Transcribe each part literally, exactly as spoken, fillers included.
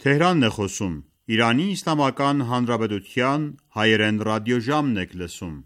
Թեհրանն է խոսում։ Իրանի Իսլամական Հանրապետության հայերեն ռադիոժամն եք լսում։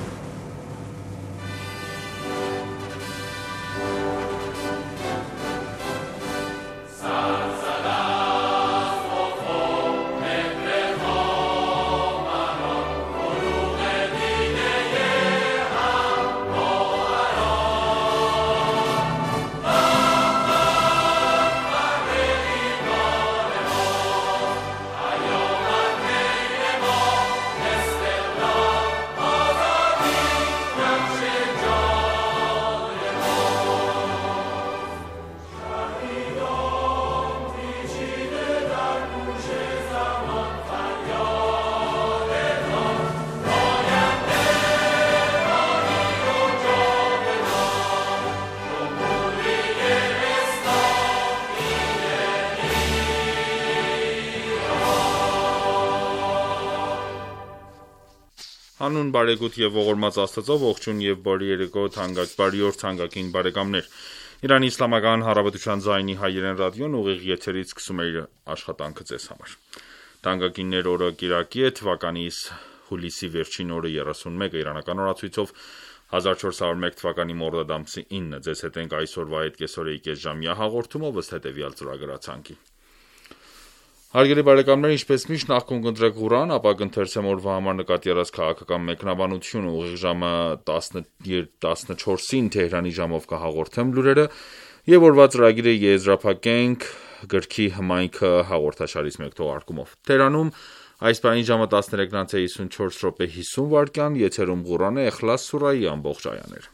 Հանուն բարեգութ եւ ողորմած Աստծո, ողջույն եւ բարի երեկո թանկագ բարի օր թանկագին բարեկամներ։ Իրանի Իսլամական Հանրապետության ձայնի հայերեն ռադիոն ուղիղ եթերից սկսում է իր աշխատանքը ձեզ համար։ Թանկագիններ, օրը կիրակի է, թվականի հուլիսի վերջին օրը երեսունմեկը իրանական օրացույցով հազար չորս հարյուր մեկ թվականի մորդադ ամսի ինը։ Ձեզ հետ ենք այսօրվա այդ կեսօրի կեսժամյա հաղորդումով ըստ հետևյալ ծրագրացանկի։ Հարգելի բարեկամներ, ինչպես միշտ նախքան կընտրեք Ղուրան, ապա կընթերցեմ օրվա համար նկատի առած քաղաքական մեկնաբանությունը, ուղիղ ժամը տասնչորսին Թեհրանի ժամով կհաղորդեմ լուրերը եւ օրվա ծրագիրը եզրափակենք գրքի հմայքը հաղորդաշարից մեկ թողարկումով։ Թեհրանում այս պահին ժամը տասներեքն անց է հիսունչորս րոպե հիսուն վայրկյան, եթերում Ղուրանը Էխլաս սուրայի ամբողջ այաներ։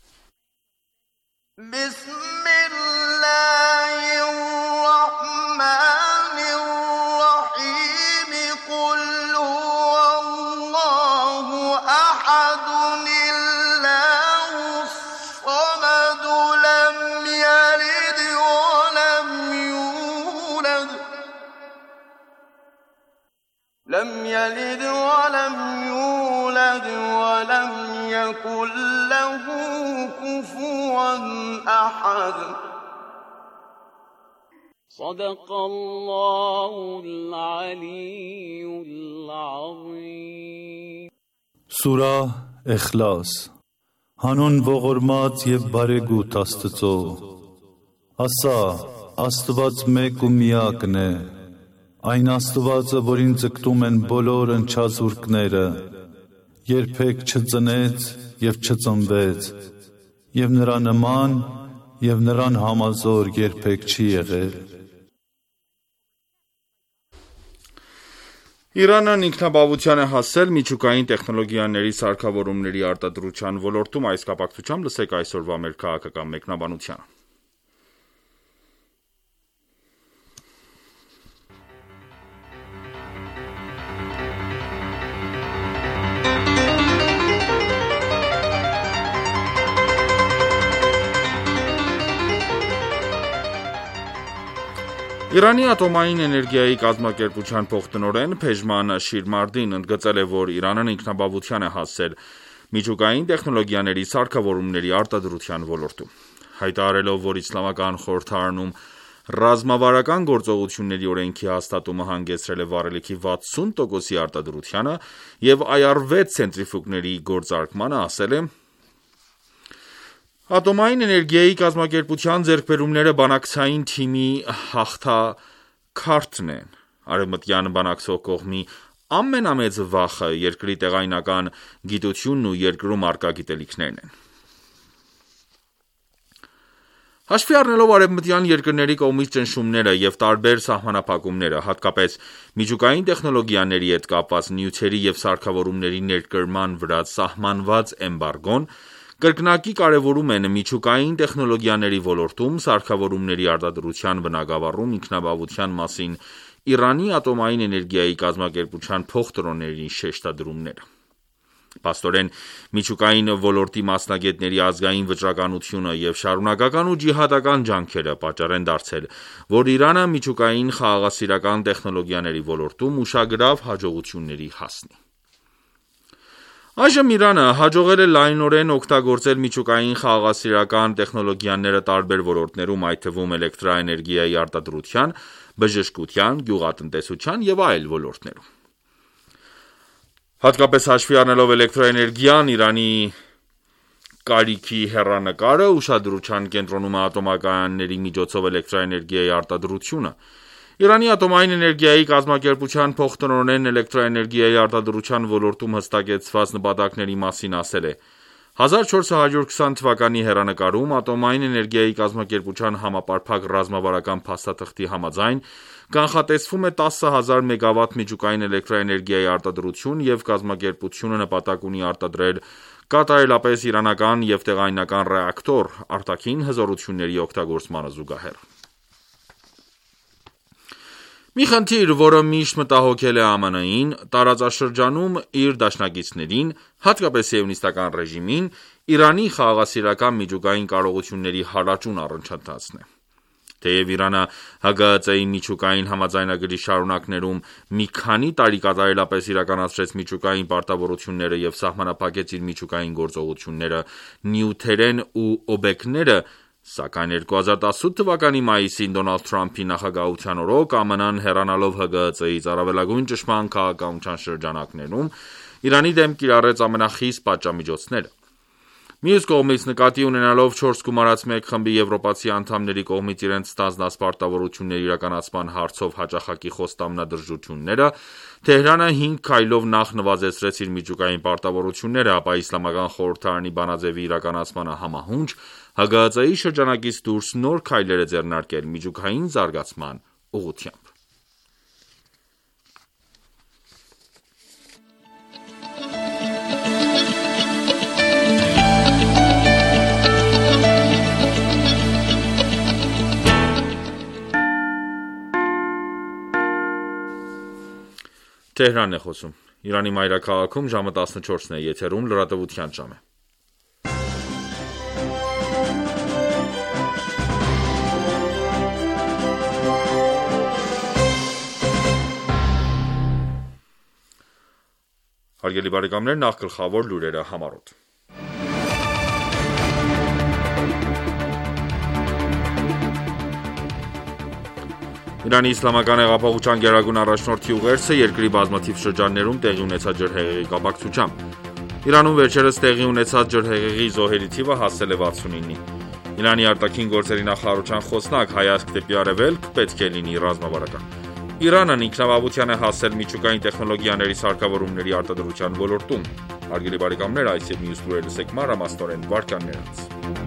لم يلد ولم يولد ولم يكن له كفوا أحد صدق الله العلي العظيم Սուրա Էխլաս Հանուն ողորմած եւ բարեգութ Աստծո Ասա Աստված մեկ ու միակն է Այն Աստվածը, որին ձգտում են բոլոր ընչազուրկները, երբեք չծնեց և չծնվեց, և նրա նման և նրան համազոր երբեք չի եղել։ Իրանն ինքնաբավության է հասել միջուկային տեխնոլոգիաների սարքավորումների արտադրության ոլորտում, այս կապակցությամբ լսեք այսօրվա մեր քաղաքական մեկնաբանությանը։ Իրանի ատոմային էներգիայի կազմակերպության փոխտնօրեն Փեժման Շիրմարդին ընդգծել է, որ Իրանն ինքնաբավության է հասել միջուկային տեխնոլոգիաների սարքավորումների արտադրության ոլորտում։ Հայտարարելով, որ Իսլամական խորհրդարանում ռազմավարական գործողությունների օրենքի հաստատումը հանգեցրել է վառելիքի վաթսուն տոկոսի արտադրությանը եւ այ առ վեց ցենտրիֆուգների գործարկմանը, ասել է. Ատոմային էներգիայի կազմակերպության ձեռքբերումները բանակցային թիմի հաղթաքարտն են։ Արևմտյան բանակցող կողմի ամենամեծ վախը երկրի տեղայնական գիտությունն ու երկրում առկա գիտելիքներն են։ Հաշվի առնելով արևմտյան երկրների կողմից ճնշումները եւ տարբեր սահմանափակումները, հատկապես միջուկային տեխնոլոգիաների հետ կապված նյութերի եւ սարքավորումների ներկրման վրա սահմանված էմբարգոն, կրկնակի կարևորում են միջուկային տեխնոլոգիաների ոլորտում սարքավորումների արտադրության բնագավառում ինքնաբավության մասին Իրանի ատոմային էներգիայի կազմակերպության փոխտնօրենների շեշտադրումները։ Փաստորեն, միջուկային ոլորտի մասնագետների ազգային վճռականությունը եւ շարունակական ու ջիհադական ջանքերը պատճառ են դարձել, որ Իրանը միջուկային խաղաղասիրական տեխնոլոգիաների ոլորտում ուշագրավ հաջողությունների հասնի։ Այժմ Իրանը հաջողել է լայնորեն օգտագործել միջուկային խաղաղասիրական տեխնոլոգիաները տարբեր ոլորտներում, այդ թվում էլեկտրաէներգիայի արտադրության, բժշկության, գյուղատնտեսության եւ այլ ոլորտներում։ Հատկապես հաշվի առնելով էլեկտրոէներգիան, Իրանի կարիքի հեռանկարը, ուշադրության կենտրոնում է ատոմակայանների միջոցով էլեկտրոէներգիայի արտադրությունը։ Իրանի ատոմային էներգիայի կազմակերպության փոխտնօրեն էլեկտրոէներգիայի արտադրության ոլորտում հստակեցված նպատակների մասին ասել է. հազար չորս հարյուր քսան թվականի հեռանկարում ատոմային էներգիայի կազմակերպության համապարփակ ռազմավարական փաստաթղթի համաձայն կանխատեսվում է տասը հազար մեգավատ միջուկային էլեկտրոէներգիայի արտադրություն և կազմակերպությունը նպատակ ունի արտադրել կատարելապես իրանական և տեղայնական ռեակտոր՝ արտաքին հզորությունների օգտագործմանը զուգահեռ։ Մի խնդիր, որը միշտ մտահոգել է ԱՄՆ-ին, տարածաշրջանում իր դաշնակիցներին, հատկապես սիոնիստական ռեժիմին, Իրանի խաղաղասիրական միջուկային կարողությունների հարաճուն առաջընթացն է։ Թեև Իրանը ՀԳՀԾ-ի միջուկային համաձայնագրի շարունակներում մի քանի տարի կատարելապես իրականացրեց միջուկային պարտավորությունները և սահմանափակեց իր միջուկային գործողությունները, նյութերեն ու օբյեկտները, սակայն երկու հազար տասութ թվականի մայիսին Դոնալդ Թրամփի նախագահության օրոք ԱՄՆ-ն հեռանալով ՀԳՀԾ-ից առավելագույն ճշմարտ քաղաքականության շրջանակներում Իրանի դեմ կիրառեց ամենախիստ պատժամիջոցները։ Մյուս կողմից, նկատի ունենալով չորս գումարած մեկ խմբի եվրոպացի անդամների կողմից իրենց ստանձնած պարտավորությունների իրականացման հարցով հաճախակի խոստամնադրժությունները, Թեհրանը հինգ քայլով նախ նվազեցրեց իր միջուկային պարտավորությունները, ապա Իսլամական խորհրդարանի բանաձևի իրականացմանը համահունչ ՀԳՀԾ-ի շրջանակից դուրս նոր քայլեր է ձեռնարկել միջուկային զարգացման ուղղությամբ։ Թեհրանն է խոսում։ Իրանի մայրաքաղաքում ժամը տասնչորսն է, եթերում լրատվության ժամ է։ Հարգելի բարեկամներ, նախ գլխավոր լուրերը համառոտ։ Իրանի Իսլամական հեղափոխության գերագույն առաջնորդի ուղերձը երկրի բազմաթիվ շրջաններում տեղի ունեցած ջրհեղեղի կապակցությամբ։ Իրանում վերջերս տեղի ունեցած ջրհեղեղի զոհերի թիվը հասել է վաթսունինի։ Իրանի արտաքին գործերի նախարարության խոսնակ հայացք դեպի արևելք պետք է լինի ռազմավարական։ Իրանն ինքնաբավության է հասել միջուկային տեխնոլոգիաների սարքավորումների արտադրության ոլորտում։ Հարգելի բարեկամներ, այս եւ մյուս լուրերը լսեք մանրամասնորեն վարքյաններց։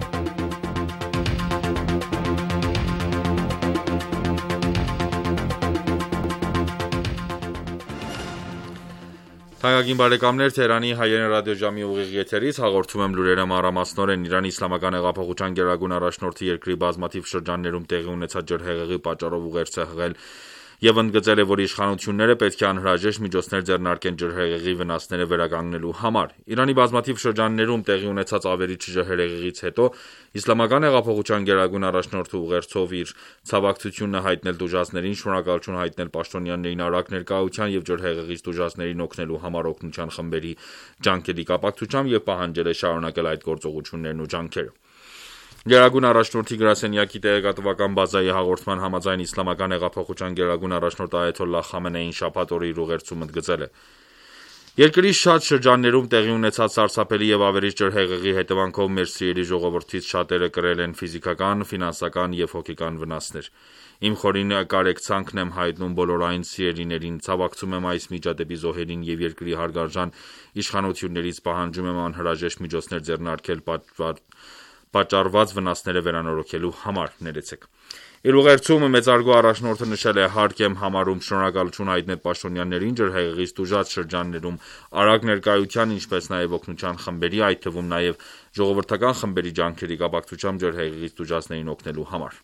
Թանկագին բարեկամներ, Թեհրանի հայերեն ռադիոժամի ուղիղ եթերից հաղորդում եմ լուրերը մանրամասնորեն։ Իրանի Իսլամական հեղափոխության գերագույն առաջնորդի երկրի բազմաթիվ շրջաններում տեղի ունեցած ջրհեղեղի պատճառով ուղերձ է հղել եւ ընդգծել է, որ իշխանությունները պետք է անհրաժեշտ միջոցներ ձեռնարկեն ջրհեղեղի վնասները վերականգնելու համար։ Իրանի բազմաթիվ շրջաններում տեղի ունեցած ավերիչ ջրհեղեղից հետո Իսլամական հեղափոխության գերագույն առաջնորդը ուղերձով իր ցավակցությունն է հայտնել տուժածներին, շնորհակալություն հայտնել պաշտոնյաներին արագ ներկայության եւ ջրհեղեղից տուժածներին օգնելու համար օգնության խմբերի ջանքերի կապակցությամբ եւ պահանջել է շարունակել այդ գործողություններն ու ջանքերը։ Գերագույն առաջնորդի գրասենյակի տեղեկատվական բազայի հաղորդման համաձայն Իսլամական հեղափոխության գերագույն առաջնորդ Այաթոլլահ Խամենեին շաբաթ օրը իր ուղերձում ընդգծել է. Երկրի շատ շրջաններում տեղի ունեցած սարսափելի եւ ավերիչ ջրհեղեղի հետևանքով մեր սիրելի ժողովրդից շատերը կրել են ֆիզիկական, ֆինանսական եւ հոգեկան վնասներ։ Իմ խորին կարեկցանքն եմ հայտնում բոլոր այն սիրելիներին, ցավակցում եմ այս միջադեպի զոհերին եւ երկրի հարգարժան իշխանություններից պահանջում եմ անհրաժեշտ միջոցներ ձեռնարկել պատճառված վնասները վերանորոգելու համար։ Ներեցեք։ Իր ուղերձում մեծարգո առաջնորդը նշել է. հարկ եմ համարում շնորհակալություն հայտնել պաշտոնյաներին ջրհեղեղից տուժած շրջաններում արագ ներկայության, ինչպես նաև օգնության խմբերի, այդ թվում նաև ժողովրդական խմբերի ջանքերի կապակցությամբ ջրհեղեղից տուժածներին օգնելու համար։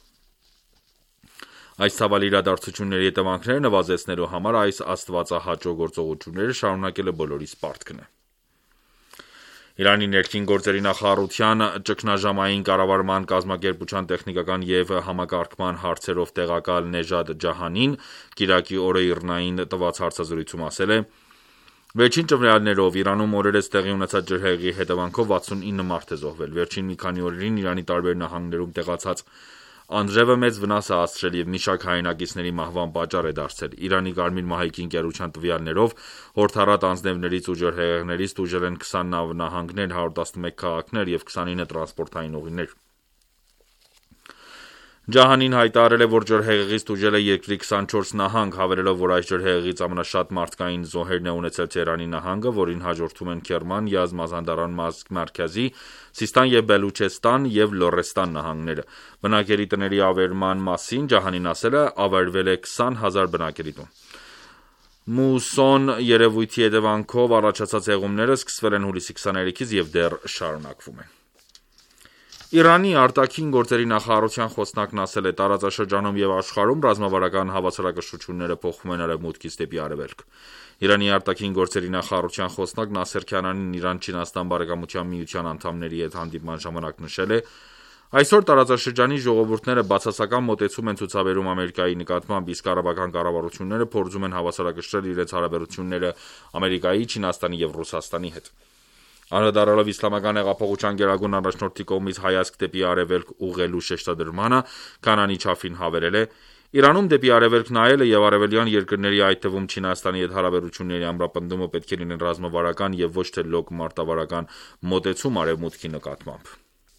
Այս ցավալի իրադարձությունների հետևանքները նվազեցնելու համար այս աստվածահաճո գործողությունները շարունակելը բոլորիս պարտքն է։ Իրանի ներքին գործերի նախարարության ճգնաժամային կառավարման կազմակերպության տեխնիկական և համակարգման հարցերով տեղակալ Նեժադ Ջահանին կիրակի օրը ԻՌՆԱ-ին տված հարցազրույցում ասել է. Վերջին ճնշումներով Իրանում օրերս տեղի ունեցած ջրհեղեղի հետևանքով վաթսունինը մարդ է զոհվել։ Վերջին մի քանի օրերին Իրանի տարբեր նահանգներում տեղացած Անձրևը մեծ վնաս է հասցրել եւ մի շարք հայրենակիցների մահվան պատճառ է դարձել։ Իրանի Կարմիր մահիկի ընկերության տվյալներով հորդառատ անձնևներից ու ջրհեղեղներից տուժել են քսան նավահանգներ, հարյուր տասնմեկ քաղաքներ եւ քսանինը տրանսպորտային ուղիներ։ Ջահանին հայտարարել է, որ ջրհեղեղից տուժել է երկրի քսանչորս նահանգ, հավելելով, որ այս ջրհեղեղից ամենաշատ մարդկային զոհերն է ունեցել Թեհրանի նահանգը, որին հաջորդում են Քերման, Յազդ, Մազանդարան, Մարկազի, Սիստան եւ Բելուչեստան եւ Լորեստան նահանգները։ Բնակելի տների ավերման մասին Ջահանին ասել է, ավերվել է քսան հազար բնակելի տուն։ Մուսոն երևույթի հետևանքով առաջացած հեղումները սկսվել են հուլիսի քսաներեքից եւ դեռ շարունակվում են։ Իրանի արտաքին գործերի նախարարության խոսնակն ասել է, տարածաշրջանում եւ աշխարհում ռազմավարական հավասարակշռությունները փոխվում են արևմուտքից դեպի արևելք։ Իրանի արտաքին գործերի նախարարության խոսնակ Նասեր Քանանին Իրան-Չինաստան բարեկամության միության անդամների հետ հանդիպման ժամանակ նշել է. Այսօր տարածաշրջանի ժողովուրդները բացասական մոտեցում են ցուցաբերում Ամերիկայի նկատմամբ, իսկ արաբական կառավարությունները փորձում են հավասարակշռել իրենց հարաբերությունները Ամերիկայի, Չինաստանի եւ Ռուսաստանի հետ։ Անդրադառնալով իսլամական հեղափոխության գերագույն առաջնորդի կողմից հայացք դեպի արևելք ուղղելու շեշտադրմանը, Քանանի Չաֆին հավելել է. Իրանում դեպի արևելք նայելը եւ արևելյան երկրների, այդ թվում Չինաստանի հետ հարաբերությունների ամրապնդումը պետք է լինեն ռազմավարական եւ ոչ թե լոկ մարտավարական մոտեցում արևմուտքի նկատմամբ։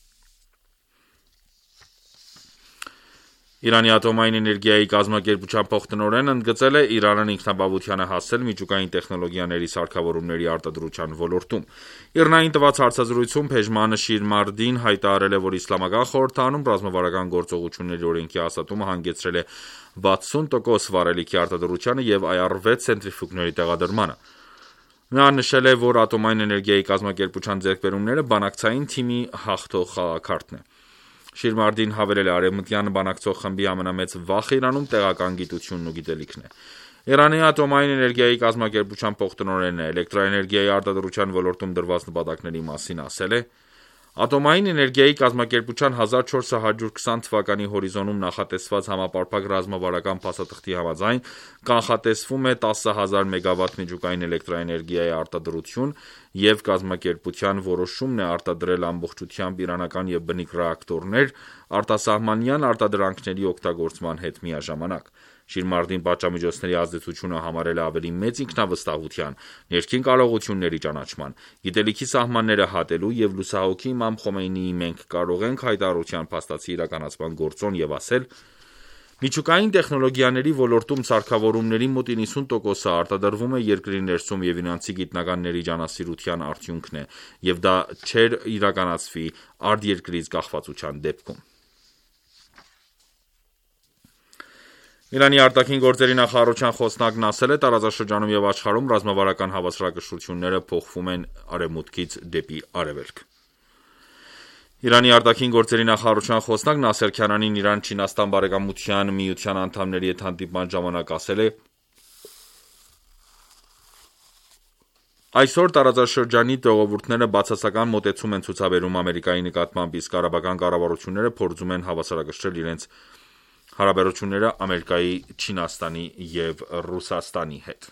Իրանի ատոմային էներգիայի կազմակերպության փոխտնօրենը ընդգծել է Իրանն ինքնաբավության է հասել միջուկային տեխնոլոգիաների սարքավորումների արտադրության ոլորտում։ Իռնային տված հարցազրույցում Փեժմանը Շիրմարդին հայտարարել է, որ Իսլամական խորհրդարանում ռազմավարական գործողությունների օրենքի հաստատումը հանգեցրել է վաթսուն տոկոս վառելիքի արտադրությանը եւ այ առ վեց ցենտրիֆուգների տեղադրմանը։ Նա նշել է, որ ատոմային էներգիայի կազմակերպության ձեռքբերումները բանակցային թիմի հաղթող խաղաքարտն է։ Շիրմարդին հավելել է, արևմտյան բանակցող խմբի ամենամեծ վախը Իրանում տեղական գիտությունն ու գիտելիքն է։ Իրանի ատոմային էներգիայի կազմակերպության փոխտնօրենը էլեկտրաէներգիայի արտադրության ոլորտում դրված նպատակների մասին ասել է. Ատոմային էներգիայի կազմակերպության հազար չորս հարյուր քսան թվականի հորիզոնում նախատեսված համապարփակ ռազմավարական փաստաթղթի համաձայն կանխատեսվում է տասը հազար մեգավատ միջուկային էլեկտրաէներգիայի արտադրություն եւ կազմակերպության որոշումն է արտադրել ամբողջությամբ իրանական եւ բնիկ ռեակտորներ արտասահմանյան արտադրանքների օգտագործման հետ միաժամանակ։ Շիրմարդին պատժամիջոցների ազդեցությունը համարել է ավելի մեծ ինքնավստահության, ներքին կարողությունների ճանաչման, գիտելիքի սահմանները հատելու եւ լուսահոգի Իմամ Խոմեյնիի «Մենք կարող ենք» հայտարարության փաստացի իրականացման գործոն եւ ասել. Միջուկային տեխնոլոգիաների ոլորտում սարքավորումների մոտ իննսուն տոկոսը արտադրվում է երկրի ներսում եւ իրանցի գիտնականների ջանասիրության արդյունքն է, եւ դա չէր իրականացվի արտերկրից կախվածության դեպքում։ Իրանի արտաքին գործերի նախարարության խոսնակն ասել է, տարածաշրջանում եւ աշխարհում ռազմավարական հավասարակշռությունները փոխվում են արևմուտքից դեպի արևելք։ Իրանի արտաքին գործերի նախարարության խոսնակ Նասեր Քանանին Իրան-Չինաստան բարեկամության միության անդամների հետ հանդիպման ժամանակ ասել է. Այսօր տարածաշրջանի ժողովուրդները բացասական մոտեցում են ցուցաբերում Ամերիկայի նկատմամբ, իսկ արաբական կառավարությունները փորձում են հավասարակշռել իրենց հարաբերությունները Ամերիկայի, Չինաստանի եւ Ռուսաստանի հետ։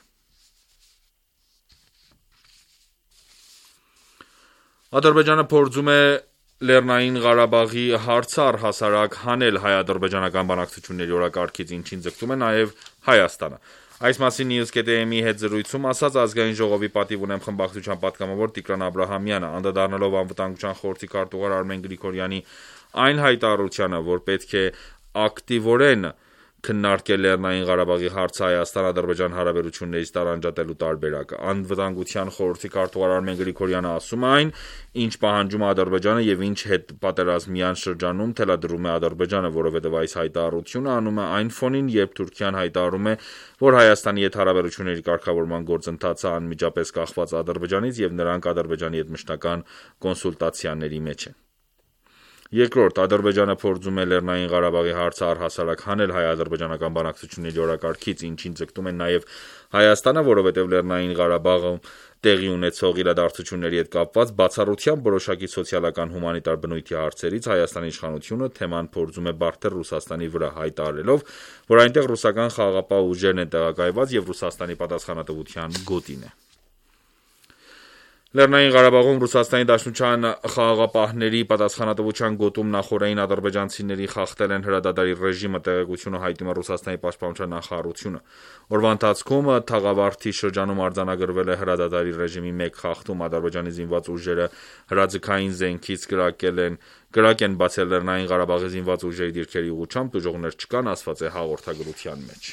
Ադրբեջանը փորձում է Լեռնային Ղարաբաղի հարցը առհասարակ հանել հայ-ադրբեջանական բանակցությունների օրակարգից, ինչին ձգտում է նաեւ Հայաստանը։ Այս մասին News.am-ի հետ զրույցում ասաց ազգային ժողովի պատիվ ունեմ խմբակցության պատգամավոր Տիգրան Աբրահամյանը, անդրադառնալով անվտանգության խորհրդի քարտուղար Արմեն Գրիգորյանի այն հայտարարությանը, որ պետք է ակտիվորեն քննարկել Լեռնային Ղարաբաղի հարցը Հայաստան-Ադրբեջան հարաբերություններից տարանջատելու տարբերակը։ Անվտանգության խորհրդի քարտուղար Արմեն Գրիգորյանը ասում է այն, ինչ պահանջում է Ադրբեջանը եւ ինչ հետ պատերազմյան շրջանում թելադրում է Ադրբեջանը, որովհետեւ այս հայտարարությունը անում է այն ֆոնին, երբ Թուրքիան հայտարարում է, որ Հայաստանի հետ հարաբերությունների կարգավորման գործընթացը անմիջապես կախված Ադրբեջանից եւ նրանք Ադրբեջանի հետ մշտական կոնսուլտացիաների մեջ են։ Երկրորդ, Ադրբեջանը փորձում է Լեռնային Ղարաբաղի հարցը առհասարակ հանել հայ-ադրբեջանական բանակցությունների օրակարգից, ինչին ձգտում են նաեւ Հայաստանը, որովհետեւ Լեռնային Ղարաբաղում տեղի ունեցող իրադարձությունների հետ կապված բացառությամբ որոշակի սոցիալական հումանիտար բնույթի հարցերից Հայաստանի իշխանությունը թեման փորձում է բարթել Ռուսաստանի վրա, հայտարարելով, որ այնտեղ ռուսական խաղաղապահ ուժերն են տեղակայված եւ Ռուսաստանի պատասխանատվության գոտին է։ Լեռնային Ղարաբաղում Ռուսաստանի Դաշնության խաղաղապահների պատասխանատվության գոտում նախօրեին ադրբեջանցիների խախտել են հրադադարի ռեժիմը, տեղեկությունը հայտնում է Ռուսաստանի պաշտպանության նախարարությունը։ Օրվա ընթացքում Թաղավարտի շրջանում արձանագրվել է հրադադարի ռեժիմի մեկ խախտում, Ադրբեջանի զինված ուժերը հրաձգային զենքից կրակել են կրակ են բացել Լեռնային Ղարաբաղի զինված ուժերի դիրքերի ուղղությամբ, տուժողներ չկան, ասված է հաղորդագրության մեջ։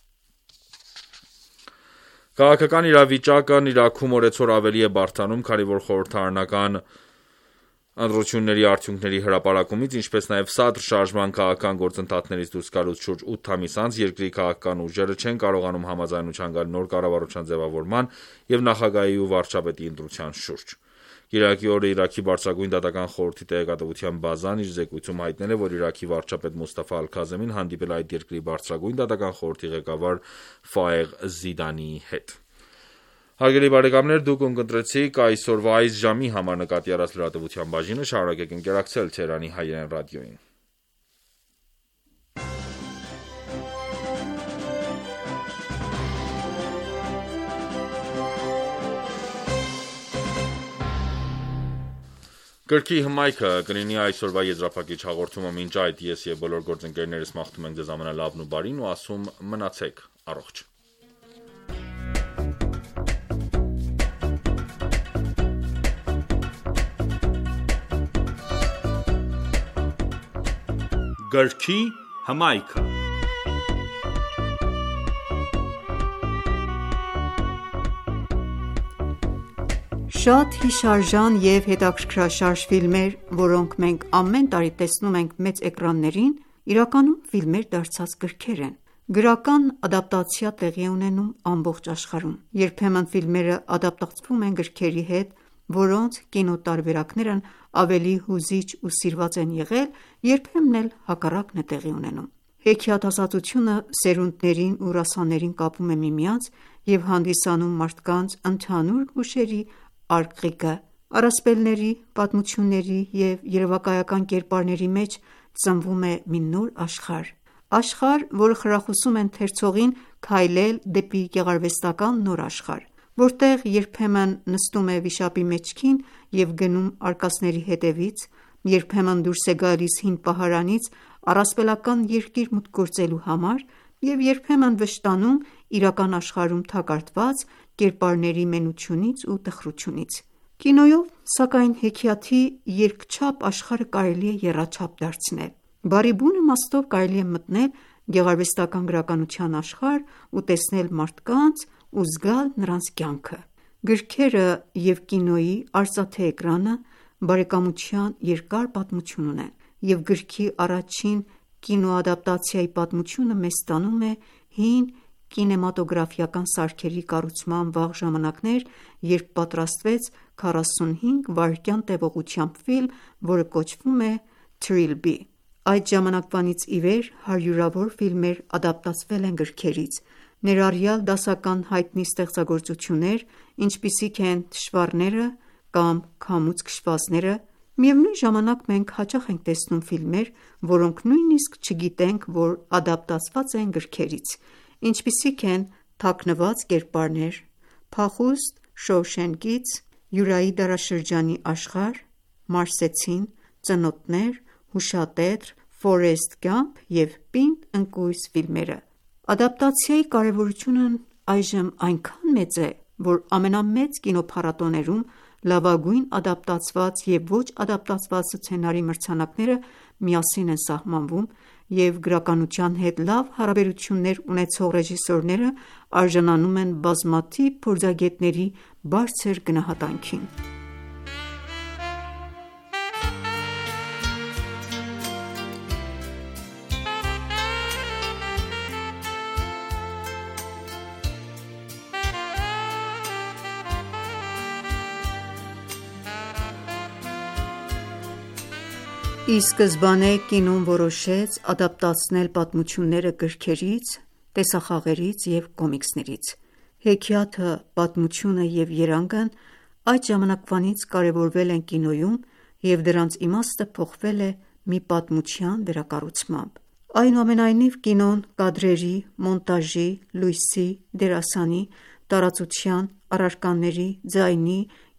Քաղաքական իրավիճակն Իրաքում օրեցօր ավելի է բարդանում, քանի որ խորհրդարանական ընտրությունների արդյունքների հրապարակումից, ինչպես նաև Սադր շարժման քաղաքական գործընթացներից դուրս գալուց շուրջ ութ ամիս անց երկրի քաղաքական ուժերը չեն կարողանում համաձայնության գալ նոր կառավարության ձևավորման և նախագահի ու վարչապետի ընտրության շուրջ։ Կիրակի օրը Իրաքի բարձրագույն դատական խորհրդի տեղեկատվության բազան իր զեկույցում հայտնել է, որ Իրաքի վարչապետ Մուստաֆա Ալ-Քազեմին հանդիպել է այդ երկրի բարձրագույն դատական խորհրդի ղեկավար Ֆայեղ Զիդանիի հետ։ Հարգելի բարեկամներ, դուք ունկնդրեցիք այսօրվա այս ժամի համար նկատի առած լրատվության բաժինը, շարունակեք ընկերակցել Թերանի հայերեն ռադիոյին։ Գրքի հմայքը կլինի այսօրվա եզրափակիչ հաղորդումը, մինչ այդ ես և բոլոր գործընկերներս մաղթում ենք ձեզ ամենալավն ու բարին ու ասում մնացեք առողջ։ Գրքի հմայքը։ Շատ հիշարժան և հետաքրքրաշարժ ֆիլմեր, որոնք մենք ամեն տարի տեսնում ենք մեծ էկրաններին, իրականում ֆիլմեր դարձած գրքեր են։ Գրական ադապտացիա տեղի է ունենում ամբողջ աշխարհում։ Երբեմն ֆիլմերը ադապտացվում են գրքերի հետ, որոնց կինոտարբերակներն ավելի հուզիչ ու սիրված են եղել, երբեմն էլ հակառակն է տեղի ունենում։ Հեքիաթասացությունը սերունդներին ու ռասաներին կապում է միմյանց և հանդիսանում մարդկանց ընդհանուր հուշերի արկղիկը։ Առասպելների, պատմությունների և երևակայական կերպարների մեջ ծնվում է մի նոր աշխարհ։ Աշխարհ, որը խրախուսում է ընթերցողին քայլել դեպի գեղարվեստական նոր աշխարհ, որտեղ երբեմն նստում է վիշապի մեջքին և գնում արկածների հետևից, երբեմն դուրս է գալիս հին պահարանից առասպելական երկիր մուտք գործելու համար և երբեմն վշտանում իրական աշխարհում թակարդված կերպարների մենությունից ու տխրությունից։ Կինոյով, սակայն, հեքիաթի երկչափ աշխարհը կարելի է եռաչափ դարձնել։ Բառի բուն իմաստով կարելի է մտնել գեղարվեստական գրականության աշխարհ ու տեսնել մարդկանց ու զգալ նրանց կյանքը։ Գրքերը և կինոյի արծաթե էկրանը բարեկամության երկար պատմություն ունեն, և գրքի առաջին կինոադապտացիայի պատմությունը մեզ տանում է հին կինեմատոգրաֆիական սարքերի կառուցման վաղ ժամանակներ, երբ պատրաստվեց քառասունհինգ վայրկյան տևողությամբ ֆիլմ, որը կոչվում է Trilby։ Այդ ժամանակվանից ի վեր հարյուրավոր ֆիլմեր ադապտացվել են գրքերից, ներառյալ դասական հայտնի ստեղծագործություններ, ինչպիսիք են Թշվառները կամ Քամուց քշվածները։ Միևնույն ժամանակ մենք հաճախ ենք տեսնում ֆիլմեր, որոնք նույնիսկ չգիտենք, որ ադապտացված են գրքերից, ինչպիսիք են Թաքնված կերպարներ, Փախուստ Շոուշենկից, Յուրայի դարաշրջանի աշխարհ, Մարսեցին, Ծնոտներ, Հուշատետր, Ֆորեսթ Գամփ և Պինդ ընկույզ ֆիլմերը։ Ադապտացիայի կարևորությունն այժմ այնքան մեծ է, որ ամենամեծ կինոփառատոներում լավագույն ադապտացված և ոչ ադապտացված սցենարի մրցանակները միասին են սահմանվում, և գրականության հետ լավ հարաբերություններ ունեցող ռեժիսորները արժանանում են բազմաթիվ փորձագետների բարձր գնահատանքին։ Ի սկզբանե կինոն որոշեց ադապտացնել պատմությունները գրքերից, տեսախաղերից և կոմիքսներից։ Հեքիաթը, պատմությունը և երանգն այդ ժամանակվանից կարևորվել են կինոյում, և դրանց իմաստը փոխվել է մի պատմության վերակառուցմամբ։ Այնուամենայնիվ, կինոն կադրերի, մոնտաժի, լույսի, դերասանի, տարածության, առարկաների, ձայնի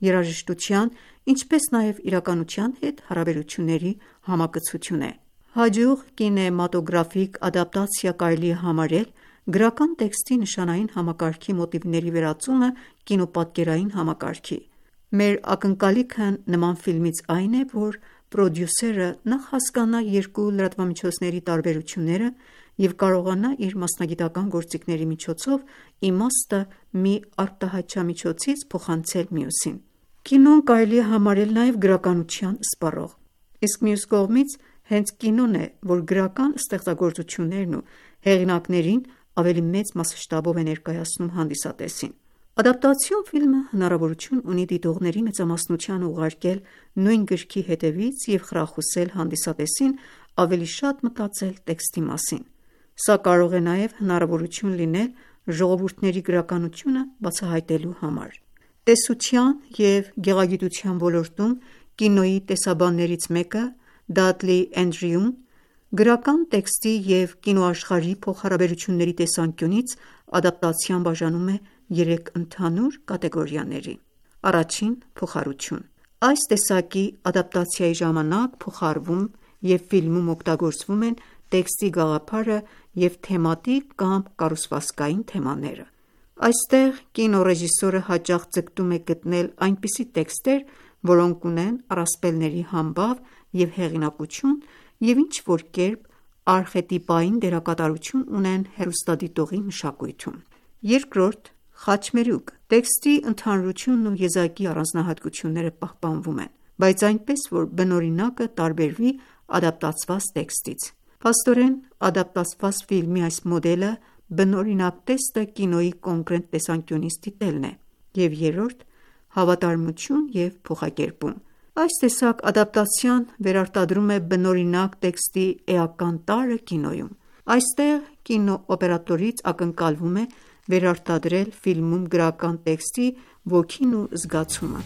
երաժշտության, ինչպես նաև իրականության հետ հարաբերությունների համակցություն է։ Հաջող կինեմատոգրաֆիկ ադապտացիա կարելի է համարել գրական տեքստի նշանային համակարգի մոտիվների վերածումը կինոպատկերային համակարգի։ Մեր ակնկալիքն նման ֆիլմից այն է, որ պրոդյուսերը նախ հասկանա երկու լրատվամիջոցների տարբերությունները և կարողանա իր մասնագիտական գործիքների միջոցով իմաստը մի արտահայտչամիջոցից փոխանցել մյուսին։ Կինոն կարելի է համարել նաև գրականության սպառող, իսկ մյուս կողմից հենց կինոն է, որ գրական ստեղծագործություններն ու հեղինակներին ավելի մեծ մասշտաբով է ներկայացնում հանդիսատեսին։ Ադապտացիոն ֆիլմը հնարավորություն ունի դիտողների մեծամասնությանը ուղարկել նույն գրքի հետևից և խրախուսել հանդիսատեսին ավելի շատ մտածել տեքստի մասին։ Սա կարող է նաև հնարավորություն լինել ժողովուրդների գրականությունը բացահայտելու համար։ Տեսության և գեղագիտության ոլորտում կինոյի տեսաբաններից մեկը՝ Դադլի Էնդրյուն, գրական տեքստի և կինոաշխարհի փոխհարաբերությունների տեսանկյունից ադապտացիան բաժանում է երեք ընդհանուր կատեգորիաների։ Առաջին՝ փոխառություն։ Այս տեսակի ադապտացիայի ժամանակ փոխառվում և ֆիլմում օգտագործվում են տեքստի գաղափարը և թեմատիկ կամ կառուցվածքային թեմաները։ Այստեղ կինոռեժիսորը հաճախ ձգտում է գտնել այնպիսի տեքստեր, որոնք ունեն առասպելների համբավ և հեղինակություն և ինչ-որ կերպ արխետիպային դերակատարություն ունեն հեռուստադիտողի մշակույթում։ Երկրորդ՝ խաչմերուկ։ Տեքստի ընդհանրությունն ու եզակի առանձնահատկությունները պահպանվում են, բայց այնպես, որ բնօրինակը տարբերվի ադապտացված տեքստից։ Փաստորեն, ադապտացված ֆիլմի այս մոդելը բնօրինակ տեքստը կինոյի կոնկրետ տեսանկյունից դիտելն է։ Եվ երրորդ՝ հավատարմություն և փոխակերպում։ Այս տեսակ ադապտացիան վերարտադրում է բնօրինակ տեքստի էական տարրը կինոյում։ Այստեղ կինոօպերատորից ակնկալվում է վերարտադրել ֆիլմում գրական տեքստի ոգին ու զգացումը։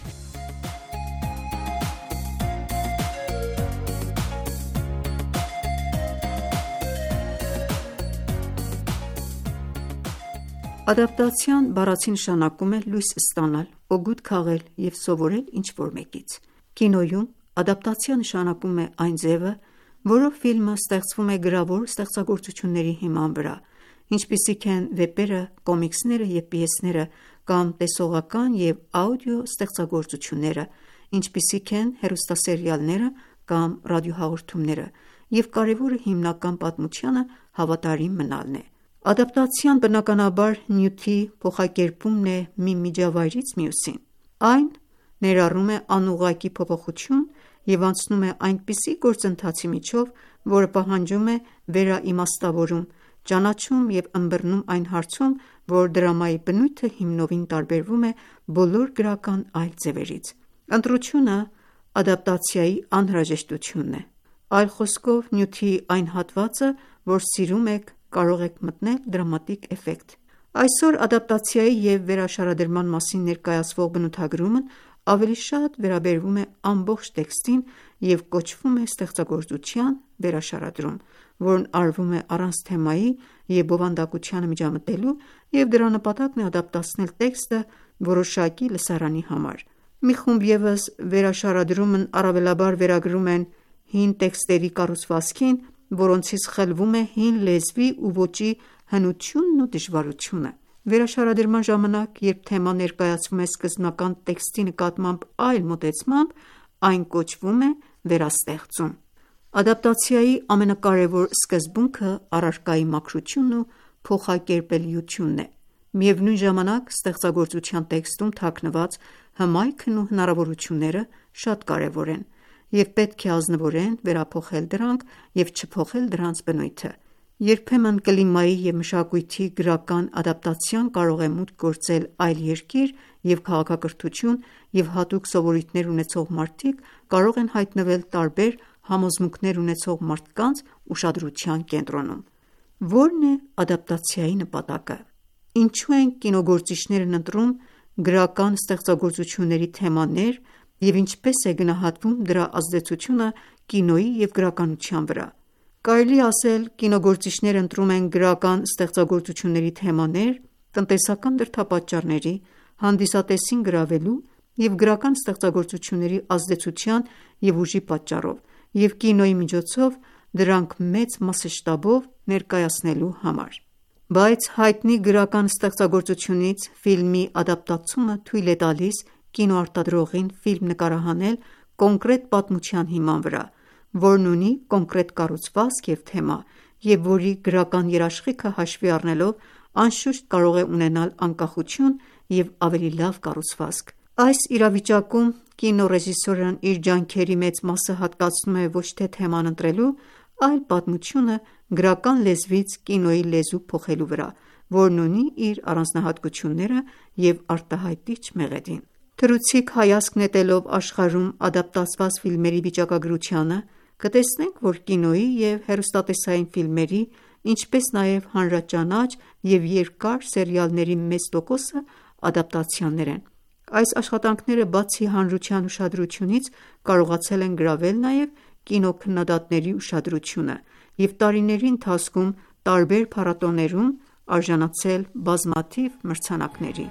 Ադապտացիան բառացի նշանակում է լույս ստանալ, օգուտ քաղել և սովորել ինչ-որ մեկից։ Կինոյում ադապտացիա նշանակում է այն ձևը, որով ֆիլմը ստեղծվում է գրավոր ստեղծագործությունների հիման վրա, ինչպիսիք են վեպերը, կոմիքսները և պիեսները, կամ տեսողական և աուդիո ստեղծագործությունները, ինչպիսիք են հեռուստասերիալները կամ ռադիոհաղորդումները, և կարևորը հիմնական պատմությանը հավատարիմ մնալն է։ Ադապտացիան բնականաբար նյութի փոխակերպումն է մի միջավայրից մյուսին։ Այն ներառում է անուղղակի փոփոխություն և անցնում է այնպիսի գործընթացի միջով, որը պահանջում է վերաիմաստավորում, ճանաչում և ըմբռնում այն հարցում, որ դրամայի բնույթը հիմնովին տարբերվում է բոլոր գրական այլ ձևերից։ Ընտրությունը ադապտացիայի անհրաժեշտությունն է։ Այլ խոսքով, նյութի այն հատվածը, որ սիրում եք, կարող եք մտնել դրամատիկ էֆեկտ։ Այսօր ադապտացիայի և վերաշարադրման մասին ներկայացվող բնութագրումն ավելի շատ վերաբերվում է ամբողջ տեքստին և կոչվում է ստեղծագործության վերաշարադրում, որն արվում է առանց թեմայի և բովանդակությանը միջամտելու, և դրա նպատակն է ադապտացնել տեքստը որոշակի լսարանի համար։ Մի խումբ ևս վերաշարադրումն առավելաբար վերագրում են հին տեքստերի կառուցվածքին, որոնցից խլվում է հին լեզվի ու ոճի հնությունն ու դժվարությունը։ Վերաշարադրման ժամանակ, երբ թեման ներկայացվում է սկզբնական տեքստի նկատմամբ այլ մոտեցմամբ, այն կոչվում է վերաստեղծում։ Ադապտացիայի ամենակարևոր սկզբունքը առարկայի մաքրությունն ու փոխակերպելիությունն է։ Միևնույն ժամանակ, ստեղծագործության տեքստում թաքնված հմայքն ու հնարավորությունները շատ կարևոր են, և պետք է ազնվորեն վերափոխել դրանք և չփոխել դրանց բնույթը։ Երբեմն կլիմայի և մշակույթի գրական ադապտացիան կարող է մուտք գործել այլ երկիր, և քաղաքակրթություն և հատուկ սովորույթներ ունեցող մարդիկ կարող են հայտնվել տարբեր համոզմունքներ ունեցող մարդկանց ուշադրության կենտրոնում։ Ո՞րն է ադապտացիայի նպատակը։ Ինչու են կինոգործիչներն ընտրում գրական ստեղծագործությունների թեմաներ և ինչպես է գնահատվում դրա ազդեցությունը կինոյի և գրականության վրա։ Կարելի է ասել, կինոգործիչները ընտրում են գրական ստեղծագործությունների թեմաներ տնտեսական դրդապատճառների, հանդիսատեսին գրավելու և գրական ստեղծագործությունների ազդեցության և ուժի պատճառով և կինոյի միջոցով դրանք մեծ մասշտաբով ներկայացնելու համար: Բայց հայտնի գրական ստեղծագործությունից ֆիլմի ադապտացումը թույլ է տալիս կինոարտադրողին ֆիլմ նկարահանել կոնկրետ պատմության հիման վրա, որն ունի կոնկրետ կառուցվածք և թեմա, և որի գրական երաշխիքը հաշվի առնելով անշուշտ կարող է ունենալ անկախություն և ավելի լավ կառուցվածք: Այս իրավիճակում կինոռեժիսորն իր ջանքերի մեծ մասը հատկացնում է ոչ թե թեման ընտրելու, այլ պատմությունը գրական լեզվից կինոյի լեզու փոխելու վրա, որն ունի իր առանձնահատկությունները և արտահայտիչ մեղեդին: Թռուցիկ հայացք նետելով աշխարհում ադապտացված ֆիլմերի վիճակագրությանը, կտեսնենք, որ կինոյի և հեռուստատեսային ֆիլմերի, ինչպես նաև հանրաճանաչ և երկար սերիալների մեծ տոկոսը ադապտացիաներ են: Այս աշխատանքները բացի հանրության ուշադրությունից, կարողացել են գրավել նաև կինոքննադատների ուշադրությունը և տարիների ընթացքում տարբեր փառատոներում արժանացել բազմաթիվ մրցանակների: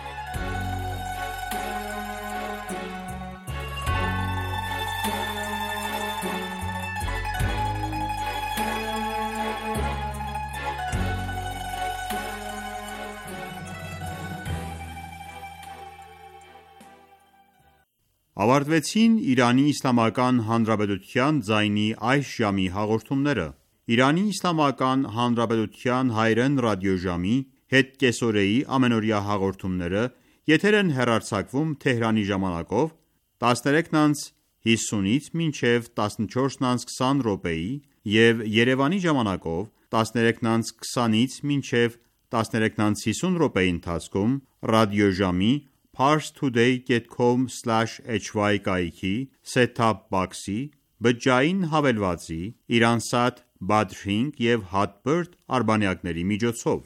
Ավարտվեցին «Իրանի Իսլամական Հանրապետության» ձայնի այս ժամի հաղորդումները: Իրանի Իսլամական Հանրապետության հայրեն ռադիոժամի հետկեսօրեի ամենօրյա հաղորդումները եթեր են հեռարձակվում Թեհրանի ժամանակով տասներեքն օր հիսունից մինչև տասնչորսն օր քսան րոպեի և Երևանի ժամանակով տասներեքն օր քսանից մինչև տասներեքն օր հիսուն րոպեի ընթացքում ռադիոժամի parstoday dot com slash h y կայքի set-top box-ի, բջջային հավելվածի, Iransat Badrink և Hotbird արբանյակների միջոցով: